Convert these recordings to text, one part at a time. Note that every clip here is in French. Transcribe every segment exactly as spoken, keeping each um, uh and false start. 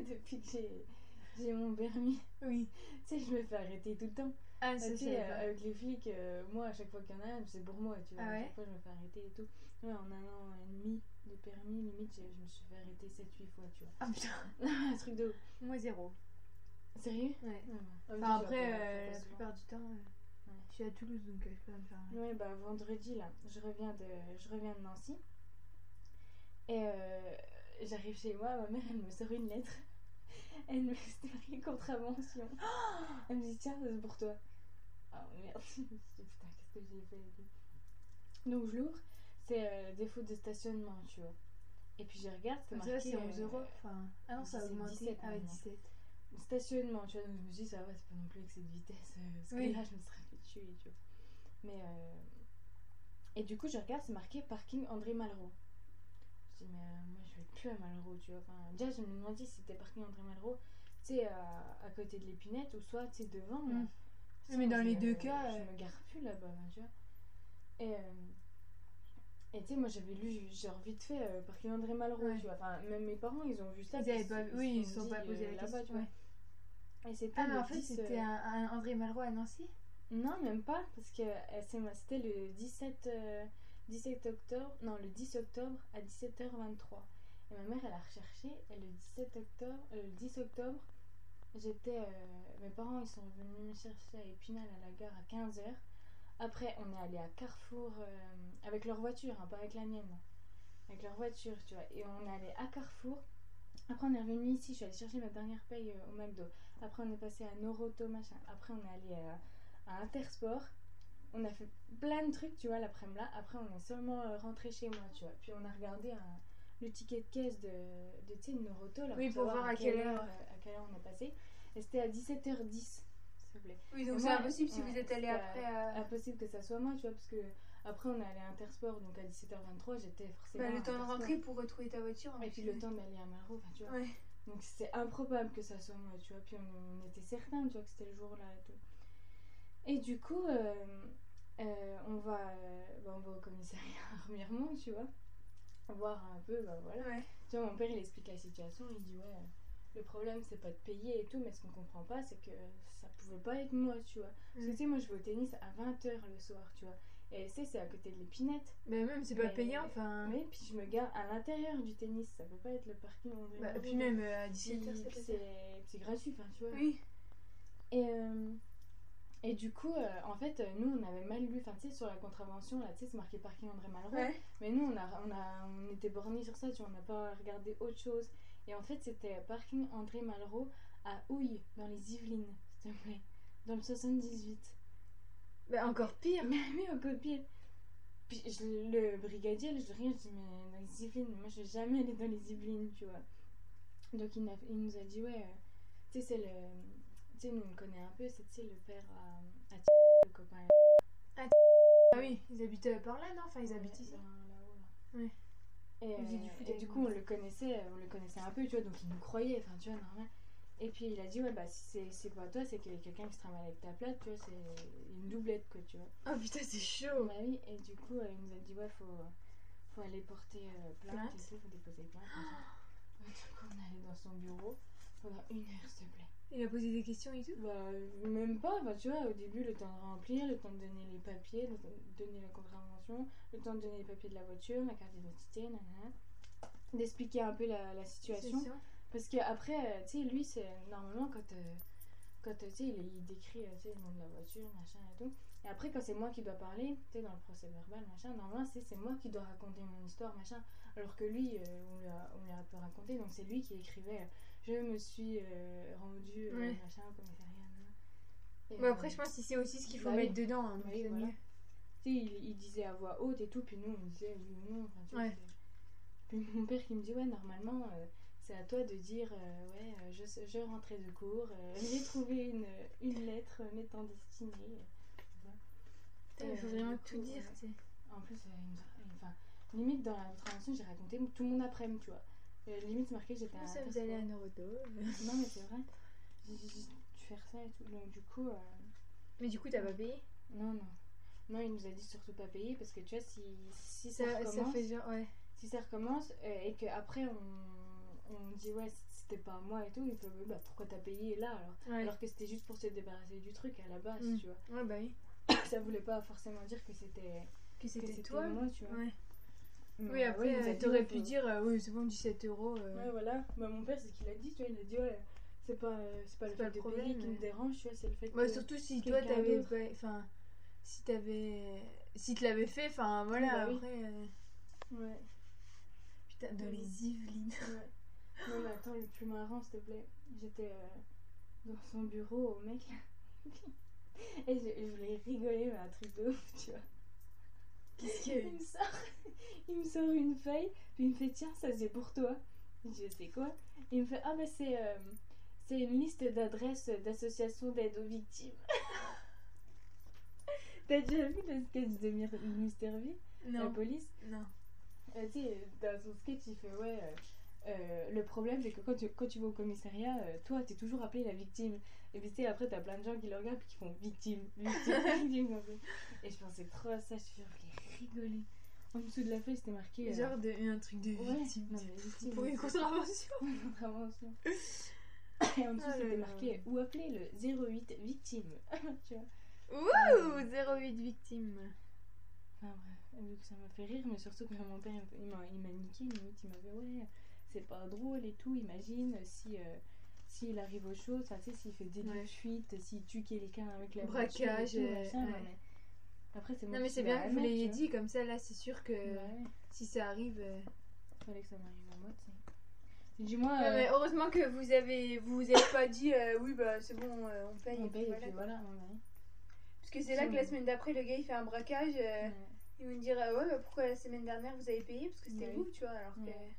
depuis que j'ai, j'ai mon permis. Oui. Tu sais, je me fais arrêter tout le temps. Ah, Ah, ça tu c'est sais, pas. euh, avec les flics, euh, moi, à chaque fois qu'il y en a un, c'est pour moi, tu vois. Ah À ouais chaque fois, je me fais arrêter et tout. Ouais, en un an et demi de permis, limite, je, je me suis fait arrêter sept huit fois, tu vois. Ah putain. Un truc de ouf. Moi zéro. Sérieux? Ouais. Ouais, bah. Enfin Tu vois, après, pas- pas euh, la souvent. plupart du temps, euh, Ouais. je suis à Toulouse donc euh, je peux pas me faire. arrêter. Ouais, bah vendredi, là, je reviens de, je reviens de Nancy. Et euh, j'arrive chez moi, ma mère, elle me sort une lettre. Elle me dit marqué contravention. Elle me dit, tiens, c'est pour toi. Ah merde, je me suis dit, putain, qu'est-ce que j'ai fait et tout. Donc je l'ouvre, c'est euh, défaut de stationnement, tu vois. Et puis je regarde, c'est Comme marqué. ça, c'est onze euh, euros. Enfin, ah non, ça a c'est augmenté. dix-sept Ah ouais, maintenant. dix-sept. Stationnement, tu vois. Donc je me suis dit, ça va, c'est pas non plus avec cette vitesse. euh, parce Oui. que là, je me serais fait tuer, tu vois. Mais. Euh... Et du coup, je regarde, c'est marqué parking André Malraux. Je dis, mais euh, moi, je vais plus à Malraux, tu vois. Enfin, déjà, je me demandais si c'était parking André Malraux, tu sais, à, à côté de l'épinette ou soit, tu sais, devant. Là. Mm. Tu sais, Mais moi, dans je les me- deux cas, Je euh, me gare plus là-bas, tu vois. Et. Euh... Et tu sais, moi j'avais lu, genre vite fait, euh, parking André Malraux, Ouais. tu vois. Enfin, même mes parents, ils ont vu ça. Ils puis avaient pas, ils, oui, ils se se sont dit, pas posé euh, la là-bas, question. tu vois. Ouais. Et c'était Ah mais le en fait dix. c'était euh, un, un André Malraux à Nancy. Non, même pas, parce que euh, c'est ma- c'était le dix-sept, euh, dix-sept octobre, non, le dix octobre à dix-sept heures vingt-trois. Et ma mère, elle a recherché, et le dix-sept octobre, euh, le dix octobre, j'étais. Euh, mes parents, ils sont venus me chercher à Épinal à la gare à quinze heures. Après, on est allé à Carrefour euh, avec leur voiture, hein, pas avec la mienne. Avec leur voiture, tu vois. Et on est allé à Carrefour. Après, on est revenu ici. Je suis allée chercher ma dernière paye euh, au McDo. Après, on est passé à Noroto, machin. Après, on est allé euh, à Intersport. On a fait plein de trucs, tu vois, l'après-midi là. Après, on est seulement euh, rentré chez moi, tu vois. Puis, on a regardé un, le ticket de caisse de, de tu sais, de Noroto, là, Oui, pour savoir voir à quelle heure. euh, à quelle heure on est passé. Et c'était à dix-sept heures dix, s'il vous plaît. Oui Et donc c'est moi, impossible si ouais, vous êtes allé c'était après. Euh... impossible que ça soit moi, tu vois, parce que après, on est allé à Intersport, donc à dix-sept heures vingt-trois, j'étais forcément. Bah, le à temps de Intersport. rentrer pour retrouver ta voiture. Et puis le temps d'aller à Malraux, enfin, tu vois. Ouais. Donc c'est improbable que ça soit moi, tu vois. Puis on, on était certains, tu vois, que c'était le jour-là et tout. Et du coup, euh, euh, on, va, euh, bah, on va au commissariat à Remiremont, tu vois. Voir un peu, bah voilà. Ouais. Tu vois, mon père, il explique la situation, il dit, ouais, le problème, c'est pas de payer et tout, mais ce qu'on comprend pas, c'est que ça pouvait pas être moi, tu vois. Parce que Mm. tu sais, moi, je vais au tennis à vingt heures le soir, tu vois. Et tu sais, c'est à côté de l'épinette. Mais même c'est pas Mais- payant, enfin. Mais puis je me gare à l'intérieur du tennis, ça peut pas être le parking André Bah, Malraux. puis même euh, à Puis, dix-sept heures puis c'est c'est, c'est gratuit, enfin tu vois. Oui. Et, euh, et du coup, euh, en fait, euh, nous on avait mal lu, enfin tu sais, sur la contravention, là tu sais, c'est marqué parking André Malraux. Ouais. Mais nous on, a, on, a, on était bornés sur ça, tu vois, on n'a pas regardé autre chose. Et en fait, c'était parking André Malraux à Houille, dans les Yvelines, s'il te plaît. Dans le soixante-dix-huit. Bah encore pire. Mais oui, encore pire. Puis je, le brigadier, je rien, je dis, mais dans les Yvelines, moi je vais jamais aller dans les Yvelines, tu vois. Donc il, il nous a dit, ouais, euh, tu sais, c'est le. Tu sais, nous on le connaît un peu, c'est tu sais, le père à, à T- le copain. Ah oui, ils habitent par là, non? Enfin, ils habitent ici. Là, là-haut, là. Ouais. Et, Ils faisaient du euh, foot et avec du nous. coup, on le connaissait, on le connaissait un peu, tu vois, donc il nous croyait, enfin, tu vois, normal. Et puis il a dit, ouais, bah si c'est, c'est pas toi, c'est qu'il y a quelqu'un qui se travaille avec ta plate, tu vois, c'est une doublette, quoi, tu vois. Oh putain, c'est chaud. Bah oui, et du coup, euh, il nous a dit, ouais, faut, faut aller porter euh, plainte, Plainte. et tout, faut déposer plainte, comme ça. Du coup, on est allé dans son bureau pendant une heure, s'il te plaît. Il a posé des questions et tout. Bah, même pas, bah, tu vois, au début, le temps de remplir, le temps de donner les papiers, le temps de donner la contravention, le temps de donner les papiers de la voiture, ma carte d'identité, nanana. D'expliquer un peu la, la situation. C'est sûr. Parce qu'après, tu sais, lui, c'est normalement quand. Euh, quand tu sais, il, il décrit tu sais, le nom de la voiture, machin et tout. Et après, quand c'est moi qui dois parler, tu sais, dans le procès verbal, machin, normalement, c'est, c'est moi qui dois raconter mon histoire, machin. Alors que lui, euh, on, lui a, on lui a un peu raconté, donc c'est lui qui écrivait euh, je me suis euh, rendu, euh, Ouais. machin, au commissariat. Et, Bah euh, après, je pense que c'est aussi ce qu'il faut bah mettre oui. dedans. Hein, donc Oui, c'est voilà. mieux. Tu sais, il, il disait à voix haute et tout, puis nous, on disait oui ou non. Enfin, tu vois, Ouais. c'est- Puis mon père qui me dit, ouais, normalement, euh, c'est à toi de dire, euh, ouais, euh, je, je rentrais de cours, euh, j'ai trouvé une, une lettre m'étant destinée. euh, Putain, il faut euh, vraiment du tout coup, dire, euh, tu sais. En plus, euh, il nous a- enfin, limite dans la contravention, j'ai raconté tout mon après-midi, tu vois. Euh, limite, c'est marqué, j'étais à Nous sommes Intersport. allés à Noroto. Non, mais c'est vrai. J'ai j'ai- j'ai dû faire ça et tout. Donc, du coup, euh, Mais du coup, t'as pas payé? non, non. Non, il nous a dit surtout pas payer parce que tu vois, si, si ça, Ça, recommence. ça fait genre, ouais. Si ça recommence euh, et qu'après on, on dit ouais, c'était pas à moi et tout. Il fait, bah pourquoi t'as payé là alors Ouais. Alors que c'était juste pour se débarrasser du truc à la base, Mm. tu vois. Ouais, bah oui. Ça voulait pas forcément dire que c'était Que que c'était c'était toi. moi, tu vois. Ouais. Mais, Oui, euh, après, ouais, il nous a euh, dit, t'aurais ouais, pu faut- dire, euh, oui, c'est bon, dix-sept euros. euh, Ouais, voilà. Bah, mon père, c'est ce qu'il a dit, tu vois. Il a dit, ouais, c'est pas, euh, c'est pas le C'est fait pas le de problème, payer qui me mais- dérange, tu vois, c'est le fait Bah, que. surtout si toi, quelqu'un t'avais d'autre. pas... Enfin, si t'avais... Si te l'avais fait, enfin, voilà, bah oui. après... euh, Ouais. Putain, dans Oui. les Yvelines. Ouais. Non, mais attends, le plus marrant, s'il te plaît. J'étais euh, dans son bureau au mec. Et je, je voulais rigoler, mais un truc de ouf, tu vois. Qu'est-ce qu'il y a Il eu? me sort, il me sort une feuille, puis il me fait tiens, ça c'est pour toi. Je sais quoi. Il me fait ah, bah c'est euh, c'est une liste d'adresses d'associations d'aide aux victimes. T'as déjà vu le sketch de Mir- Mister V, la Non. police Non. Euh, Tu sais, dans son sketch, il fait ouais. euh, euh, le problème, c'est que quand tu, quand tu vas au commissariat, euh, toi, t'es toujours appelé la victime. Et puis, tu sais, après, t'as plein de gens qui le regardent et qui font victime, victime, victime. un peu. Et je pensais trop à ça, je suis je rigoler. En dessous de la feuille, c'était marqué. euh, Genre de, un truc de Ouais, victime. non, mais victime, Pour une c'est- contravention. Contravention. Et en dessous, Oh là c'était là. marqué ou appeler le zéro huit victime. Tu vois. Wouh, zéro huit victimes. Enfin bref, vu que ça m'a fait rire, mais surtout que mon père il m'a, il m'a niqué, limite il m'a fait ouais, c'est pas drôle et tout, imagine si euh, s'il arrive aux choses, enfin tu sais, s'il fait délit Ouais. de fuite, s'il tue quelqu'un avec la Braquage, voiture et tout, euh, machin, ouais. non, mais après c'est moi Non, mais qui c'est vais bien à que la vous mer, l'ayez tu dit, comme ça, là, c'est sûr que vois. Bah ouais, si ça arrive. euh, fallait que ça m'arrive à moi, tu sais. J'ai dit moi, Ouais, euh, mais heureusement que vous avez vous vous êtes pas dit euh, oui bah c'est bon euh, on paye on et puis paye et voilà, puis quoi. voilà, ouais, ouais. Parce que c'est là que la Sinon- semaine d'après le gars il fait un braquage euh, Ouais. ils vont me dire ah ouais bah pourquoi la semaine dernière vous avez payé parce que c'était Ouais. vous tu vois alors que Ouais.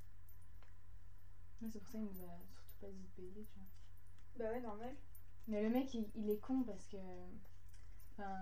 Ouais, c'est pour ça qu'il nous a surtout pas dit de payer, tu vois. bah ouais normal. Mais le mec, il, il est con parce que. Enfin.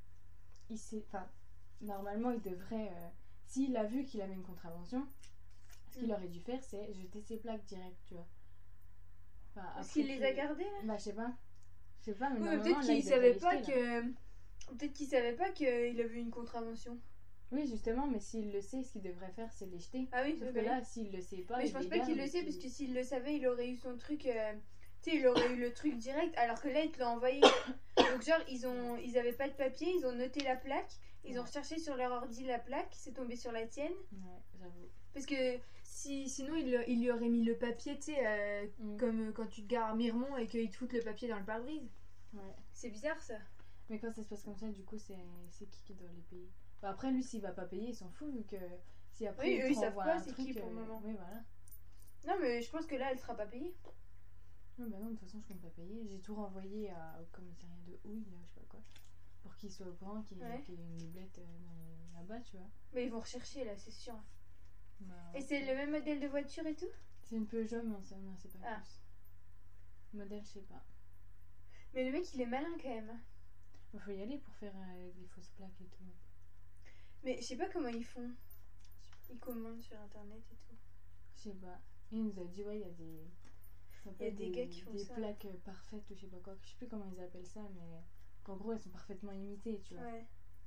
Il sait. Enfin. Normalement, il devrait. euh, S'il a vu qu'il avait une contravention, ce qu'il Mm. aurait dû faire, c'est jeter ses plaques direct, tu vois. Enfin, Parce après qu'il les a gardés là. Bah, je sais pas. Je sais pas, mais Oui mais normalement, peut-être là, qu'il il devrait savait les pas jeter, là. que peut-être qu'il savait pas qu'il avait une contravention. Oui, justement, mais s'il le sait, ce qu'il devrait faire, c'est les jeter. Ah oui Sauf c'est que vrai. là, s'il le sait pas. Mais je il pense les pas qu'il garde le et sait puis- parce que s'il le savait il aurait eu son truc euh, tu sais il aurait eu le truc direct alors que là il te l'a envoyé. Donc genre ils ont ils avaient pas de papier, ils ont noté la plaque, ils ont Ouais. recherché sur leur ordi la plaque, c'est tombé sur la tienne. Ouais, j'avoue. Parce que si sinon il, le- il lui aurait mis le papier tu sais euh, Mm. comme euh, quand tu te gares à Miremont et qu'ils te foutent le papier dans le pare-brise. Ouais. C'est bizarre ça. Mais quand ça se passe comme ça, du coup, c'est c'est qui qui doit les payer? Bah, après, lui, s'il va pas payer, il s'en fout, vu que si après Oui, il eux, te ils savent renvoie pas un c'est truc, qui pour le euh, moment. Oui, voilà. Non mais je pense que là elle sera pas payée. Ouais, bah non, de toute façon, je compte pas payer. J'ai tout renvoyé à- au commissariat de Houille, là, je sais pas quoi, pour qu'il soit au courant qu'il y, ait- Ouais. qu'il y ait une doublette euh, dans- là-bas, tu vois. Mais ils vont rechercher là c'est sûr. Bah, Et ouais. c'est le même modèle de voiture et tout. C'est une Peugeot, mais on sait, on en sait pas Ah. plus. Modèle, je sais pas. Mais le mec il est malin quand même. Il faut y aller pour faire euh, des fausses plaques et tout. Mais je sais pas comment ils font. Je sais pas. Ils commandent sur internet et tout. Je sais pas. Il nous a dit, ouais, il y a des. ça Il y a s'appelle des gars qui font des ça. plaques euh, parfaites ou je sais pas quoi. Je sais plus comment ils appellent ça, mais qu'en gros, elles sont parfaitement imitées, tu vois. Ouais.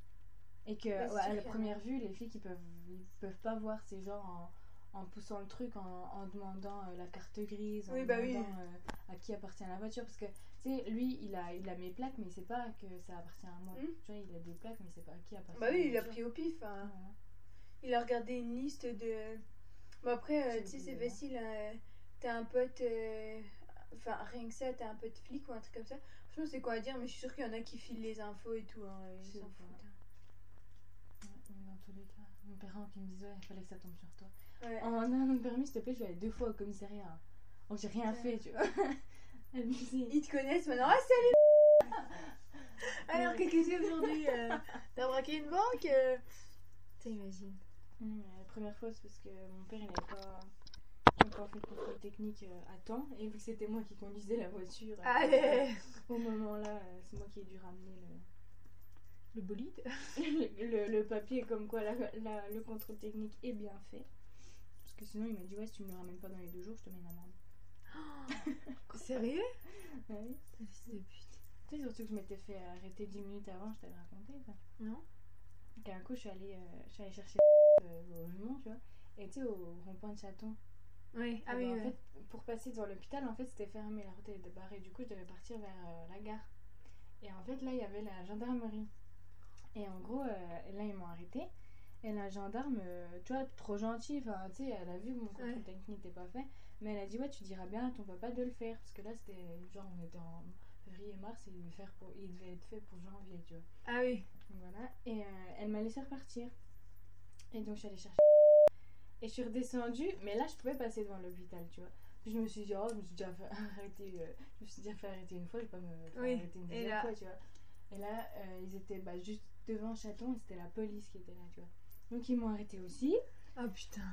Et que, Bah, c'est ouais, à sûr la qu'il y en a. première vue, les filles qui peuvent, ils peuvent pas voir, c'est genre en, en poussant le truc, en, en demandant euh, la carte grise, en Oui, bah oui. demandant euh, à qui appartient la voiture. Parce que, tu sais, lui, il a, il a mes plaques, mais il sait pas que ça appartient à moi. Mm. Tu vois, il a des plaques, mais il sait pas à qui appartient Bah oui la il a voiture. pris au pif. hein. Voilà. Il a regardé une liste de. Bon après, euh, J'ai tu sais, c'est oublié, facile. hein, T'as un pote. euh, Enfin, rien que ça, t'as un pote flic ou un truc comme ça. Franchement, c'est quoi à dire, mais je suis sûre qu'il y en a qui filent les infos et tout. Hein, Je ils sais s'en pas. foutent. hein. Ouais, mais dans tous les cas, mon parent qui me disait, ouais, il fallait que ça tombe sur toi. Ouais. En un an de permis, s'il te plaît, je vais aller deux fois au commissariat. hein. Donc j'ai rien Ouais. fait, tu vois. Abusé. Ils te connaissent maintenant. Ah, salut. Alors, qu'est-ce que c'est aujourd'hui euh, T'as braqué une banque euh T'imagines. Mmh, mais la première fois, c'est parce que mon père, il n'avait pas encore fait le contrôle technique euh, à temps. Et vu que c'était moi qui conduisais la voiture, euh, Allez au moment-là, euh, c'est moi qui ai dû ramener Le bolide le, le, le papier comme quoi la, la- le contrôle technique est bien fait. Parce que sinon, il m'a dit, ouais, si tu me le ramènes pas dans les deux jours, je te mets une amende. Sérieux Ah oui. Fils de pute. Tu sais, surtout que je m'étais fait arrêter dix minutes avant, je t'avais raconté ça. Non. Et un coup, je suis allée, euh, je suis allée chercher euh, au logement, tu vois. Et tu sais, au rond-point de Chaton, Oui, ah Et oui, ben, en ouais. fait, pour passer devant l'hôpital, en fait, c'était fermé, la route était barrée. Du coup, je devais partir vers euh, la gare. Et en fait, là, il y avait la gendarmerie. Et en gros, euh, là, ils m'ont arrêté. Et la gendarme, euh, tu vois, trop gentille, enfin, tu sais, elle a vu que mon contrôle Ouais. technique n'était pas fait. Mais elle a dit, ouais, tu diras bien à ton papa de le faire. Parce que là, c'était genre, on était en février-mars et il devait, faire pour, il devait être fait pour janvier, tu vois. Ah oui. Donc voilà. Et euh, elle m'a laissé repartir. Et donc, je suis allée chercher. Et je suis redescendue, mais là, je pouvais passer devant l'hôpital, tu vois. Puis je me suis dit, oh, je me suis déjà fait arrêter, euh, je me suis déjà fait arrêter une fois, je vais pas me faire Oui. arrêter une Et deuxième là- fois, tu vois. Et là, euh, ils étaient bah, juste devant Chaton et c'était la police qui était là, tu vois. Donc ils m'ont arrêté aussi. Oh putain.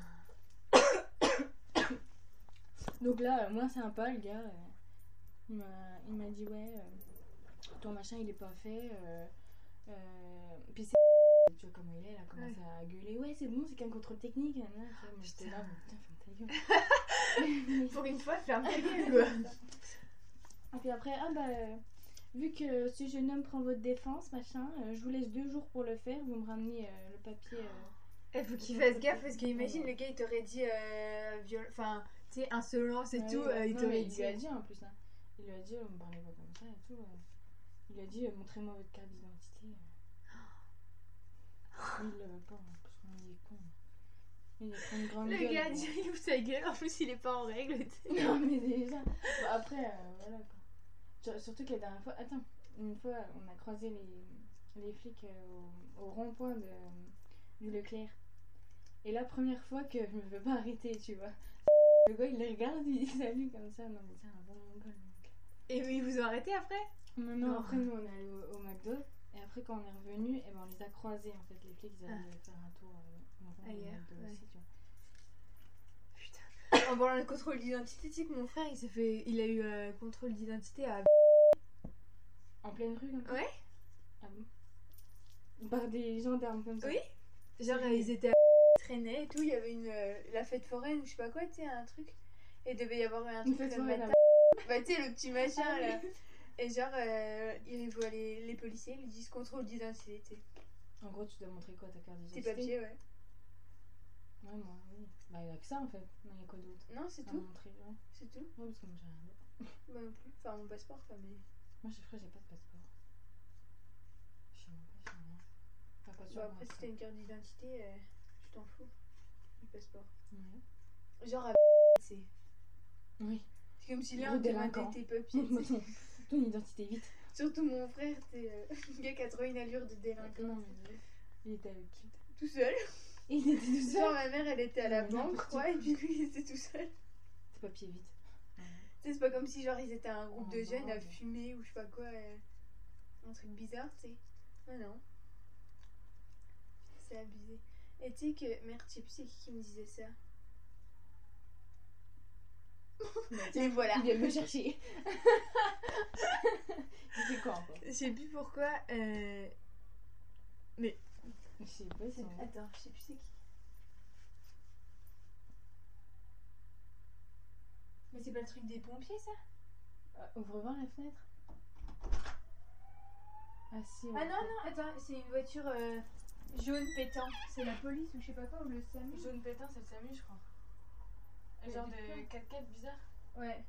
Donc là, euh, moins sympa, le gars, euh, il m'a il m'a dit, ouais, euh, ton machin, il est pas fait. Euh, euh, puis c'est... Tu vois comment il est, il a commencé à gueuler, ouais, c'est bon, c'est qu'un contrôle technique. Nan, nan. Tu vois, moi j'étais là, mais putain, ferme ta gueule. Pour une fois, ferme ta gueule, quoi. Et puis après, ah bah, euh, vu que ce jeune homme prend votre défense, machin, euh, je vous laisse deux jours pour le faire, vous me ramenez euh, le papier. euh, Il faut qu'il fasse gaffe parce qu'imagine le gars il t'aurait dit euh, viol... enfin tu sais insolence et Ouais, tout, ouais. euh, il Non, t'aurait mais il dit. lui a dit en plus, hein. Il lui a dit, on me parlait pas comme ça et tout. euh. Il lui a dit, euh, montrez-moi votre carte d'identité. euh. Mais il l'avait pas, en plus, on est con. Il a pris une grande Le gueule. gars bon. dit il ouvre sa gueule, en plus il est pas en règle. tu sais. Non, mais déjà. Bon, après, euh, voilà quoi. Genre, surtout que la dernière fois, attends, une fois, on a croisé les, les flics euh, au, au rond-point de, du Leclerc. Et la première fois que je me fais pas arrêter, tu vois. Le gars, il les regarde, il dit salut comme ça. Non, mais c'est un bon mongol, donc. Et ils vous ont arrêté après? Non, non, Non. après, nous, on est allé au, au McDo. Et après, quand on est revenu, eh ben, on les a croisés, en fait. Les flics, ils allaient faire un tour euh, dans le Ailleurs, McDo ouais. aussi, tu vois. Putain. En parlant de contrôle d'identité, tu sais que mon frère il s'est fait. Il a eu un contrôle d'identité à. En pleine rue, comme ça. Ouais? Ah bon? Par des gendarmes, comme ça. Oui? Genre Sérieux? ils étaient à. Ils traînaient et tout, il y avait une. euh, la fête foraine ou je sais pas quoi, tu sais, un truc. Et il devait y avoir eu un Une truc fête le foraine matin. Bah, tu sais, le petit machin Ah, là. oui. Et genre, euh, ils voient les, les policiers, ils lui disent contrôle d'identité. tu sais. En gros, tu dois montrer quoi, ta carte Tes d'identité? papiers, ouais. Ouais, moi, oui. Bah, il y a que ça, en fait. Non, il y a quoi d'autre Non, c'est à tout. montrer, ouais. C'est tout. Ouais, parce que moi, j'ai rien d'autre. Moi non plus. Enfin, mon passeport, quoi, mais. Moi, je crois que j'ai pas de passeport. Je sais même pas, je sais rien. Enfin, pas sur Bon, moi, après, si ça. t'as une carte d'identité, euh, tu t'en fous du passeport. Ouais. Genre, à c'est. Oui. C'est comme si Gros là, on délinquant. demandait tes papiers. tu sais. ton, ton identité, vite. Surtout mon frère, t'es euh, le gars qui a trop une allure de délinquant. Non, mais il était avec qui? Tout seul. Il était tout Genre, seul. ma mère, elle était à la Mais banque, je n'importe crois, quoi. et puis lui, il était tout seul. Tes papiers, vite. Tu sais, c'est pas comme si, genre, ils étaient un groupe Oh, de jeunes à bordel. fumer ou je sais pas quoi. euh, un truc bizarre, tu sais. Non, non. C'est abusé. Et tu sais que. Merde, je sais plus c'est qui qui me disait ça. Et voilà. Il vient me chercher. Il fait quoi encore? Je sais plus pourquoi. Euh... Je sais pas si on... Attends, je sais plus c'est qui. Mais c'est pas le truc des pompiers, ça? Ah, ouvre voir la fenêtre. Ah si. Ah ouais. non, non, attends, c'est une voiture euh, jaune pétant. C'est la police ou je sais pas quoi, ou le SAMU. Jaune pétant, c'est le SAMU, je crois. Mais Genre du coup- de quatre quatre bizarre. Ouais.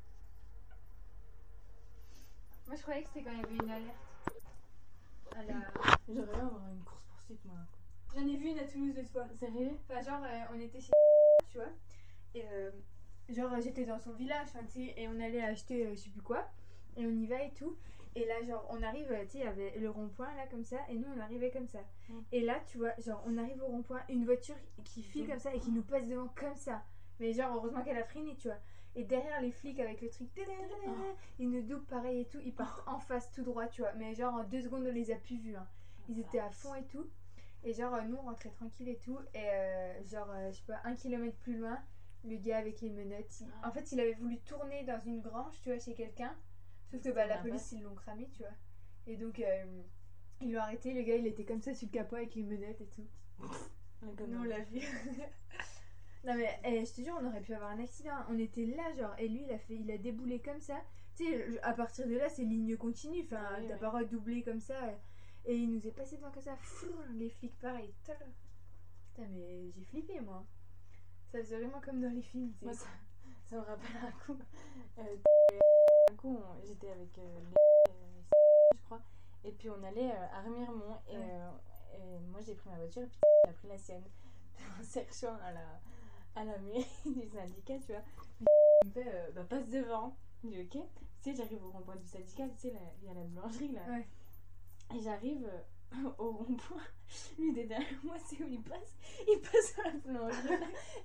Moi je croyais que c'était quand il y avait une alerte. À la... J'aimerais bien avoir une course poursuite, moi. J'en ai vu une à Toulouse deux fois. Sérieux? Enfin, genre, euh, on était chez tu vois. Et euh, genre, j'étais dans son village, enfin, tu sais, et on allait acheter euh, je sais plus quoi. Et on y va et tout. Et là, genre, on arrive, euh, tu sais, il y avait le rond-point là, comme ça. Et nous, on arrivait comme ça. Mm. Et là, tu vois, genre, on arrive au rond-point, une voiture qui file comme ça et qui nous passe devant comme ça. Mais genre, heureusement qu'elle a freiné, tu vois. Et derrière les flics avec le truc, ils nous doublent pareil et tout. Ils partent en face tout droit, tu vois. Mais genre, en deux secondes, on les a plus vus. Hein. Ils étaient à fond et tout. Et genre, euh, nous, on rentrait tranquille et tout. Et euh, genre, euh, je sais pas, un kilomètre plus loin, le gars avec les menottes, il- en fait, il avait voulu tourner dans une grange, tu vois, chez quelqu'un. Sauf que bah, la police, ils l'ont cramé, tu vois. Et donc, euh, ils l'ont arrêté. Le gars, il était comme ça sur le capot avec les menottes et tout. Nous, on l'a vu. Non, mais eh, je te jure, on aurait pu avoir un accident. On était là, genre, et lui, il a, fait, il a déboulé comme ça. Tu sais, à partir de là, c'est ligne continue. Enfin, Oui, t'as oui. pas le droit de doubler comme ça. Et il nous est passé devant comme ça. Fou, les flics, pareil. Putain, mais j'ai flippé, moi. Ça faisait vraiment comme dans les films. tu sais. Moi, ça, Ça me rappelle un coup. Euh, un coup, on- j'étais avec euh, les. euh, je crois. Et puis on allait euh, à Remiremont. Et, Ouais. euh, et moi j'ai pris ma voiture et puis il a pris la sienne. Puis on s'est rejoint à la, à la mairie du syndicat, tu vois. Puis il me fait euh, bah, passe devant. Je dis ok. Tu sais, j'arrive au rond-point du syndicat, tu sais, là, il y a la boulangerie là. Ouais. Et j'arrive euh, au rond-point. Lui, il est derrière moi, c'est où il passe. Il passe sur la boulangerie.